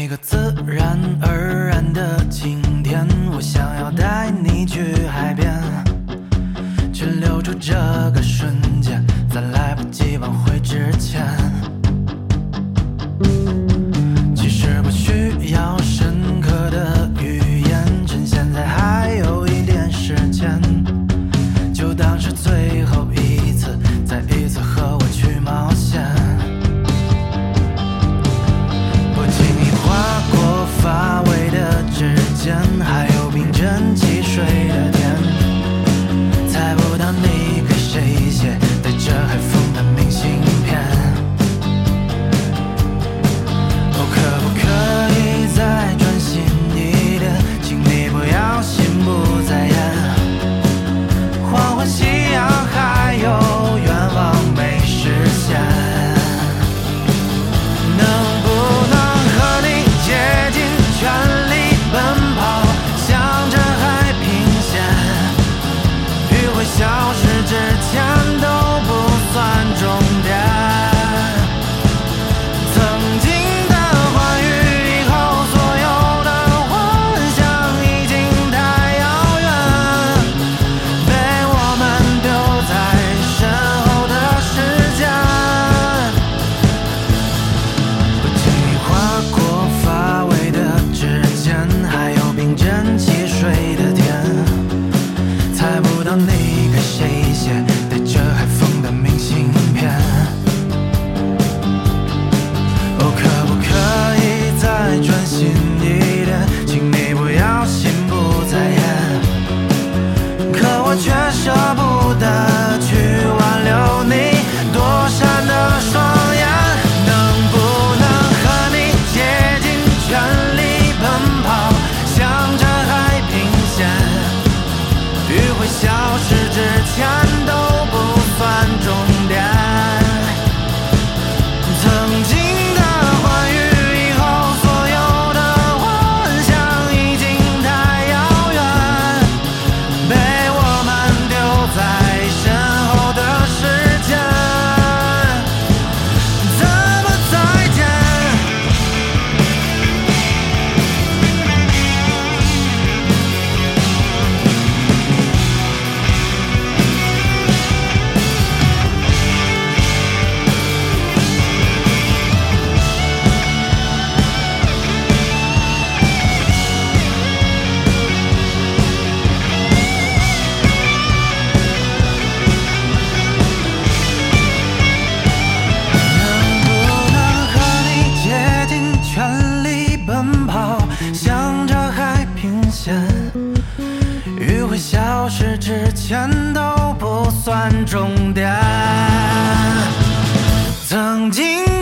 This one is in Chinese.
一个自然而然的晴天，我想要带你去海边，去留住这个瞬间，在来不及挽回之前。其实不需要深刻的语言，趁现在还有一点时间，就当是最后一次，再一次和我去冒险。不经意划过发尾的指尖，还有冰镇汽水的甜，猜不到你给谁写带着海风的明信片。哦，可不可以再专心一点，请你不要心不在焉，黄昏夕阳还有愿望没实现，能不能和你竭尽全力奔跑，向着海平线，余晖消失之前都不算终点。曾经的欢愉，以后所有的幻想已经太遥远，被我们丢在身后的时间。不经意划过发尾的指尖，还有冰镇汽水的甜，猜不到你给谁写带着海风的明信片。哦，可不可以再专心一点，请你不要心不在焉，可我却舍不得去挽留你躲闪的双眼。能不能和你竭尽全力奔跑，向着海平线，余晖消失之前都不算终点。曾经的欢愉，以后所有的幻想已经太遥远，被我们丢在身后的时间。怎么再见？能不能和你竭尽全力奔跑，向着海平线，余晖消失之前都不算终点。曾经